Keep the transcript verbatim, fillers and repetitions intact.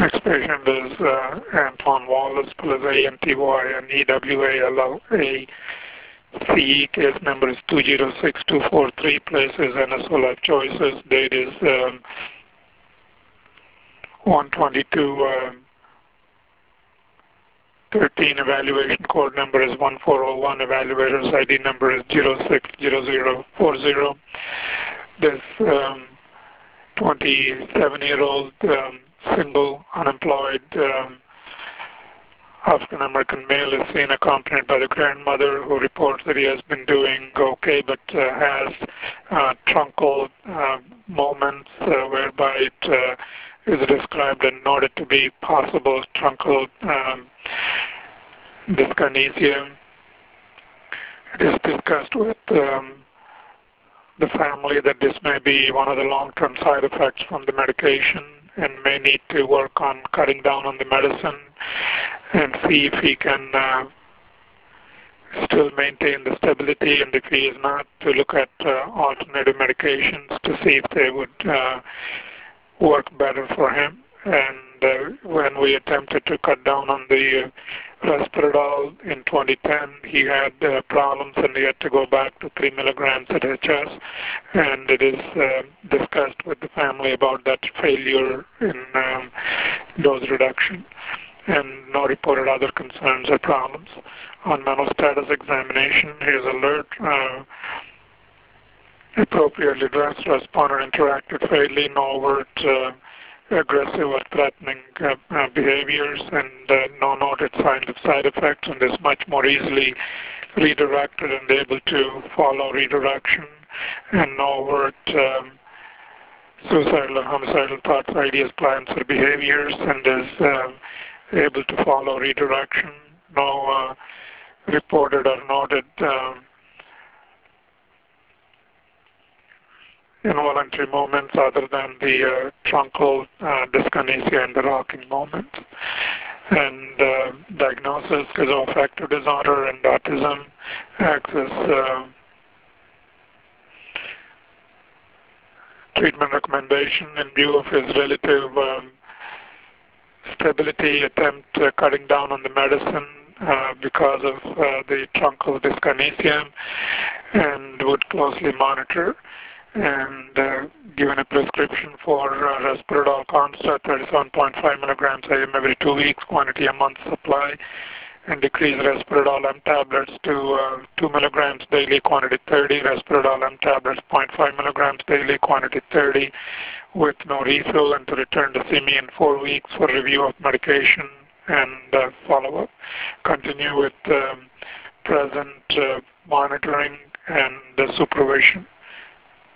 Next patient is uh, Anton Wallace, plus A N T Y and E W A L L A C. Case number is two zero six two four three. Place is N S O Life Choices. Date is um, one twenty-two thirteen. Evaluation code number is one four zero one. Evaluator's I D number is zero six zero zero four zero. This um, twenty-seven-year-old um, single, unemployed um, African-American male is seen accompanied by the grandmother, who reports that he has been doing okay, but uh, has uh, truncal uh, moments uh, whereby it uh, is described and noted to be possible truncal um, dyskinesia. It is discussed with um, the family that this may be one of the long-term side effects from the medication and may need to work on cutting down on the medicine and see if he can uh, still maintain the stability, and if he is not, to look at uh, alternative medications to see if they would uh, work better for him. And uh, when we attempted to cut down on the uh, Risperdal in twenty ten, he had uh, problems and he had to go back to three milligrams at H S, and it is uh, discussed with the family about that failure in um, dose reduction, and no reported other concerns or problems. On mental status examination, he is alert, uh, appropriately dressed, responded, interacted fairly, no overt uh, aggressive or threatening uh, uh, behaviors, and uh, no noted signs of side effects, and is much more easily redirected and able to follow redirection, and no overt um, suicidal or homicidal thoughts, ideas, plans, or behaviors, and is uh, able to follow redirection. No uh, reported or noted um, involuntary movements other than the uh, truncal uh, dyskinesia and the rocking movements. And uh, diagnosis, schizoaffective disorder and autism, access uh, treatment recommendation in view of his relative um, stability, attempt uh, cutting down on the medicine uh, because of uh, the truncal dyskinesia, and would closely monitor, and uh, given a prescription for uh, Risperdal Consta, thirty-seven point five milligrams I M every two weeks, quantity a month supply, and decrease Risperdal M tablets to uh, two milligrams daily, quantity thirty, Risperdal M tablets zero point five milligrams daily, quantity thirty, with no refill, and to return to see me in four weeks for review of medication and uh, follow-up. Continue with um, present uh, monitoring and uh, supervision.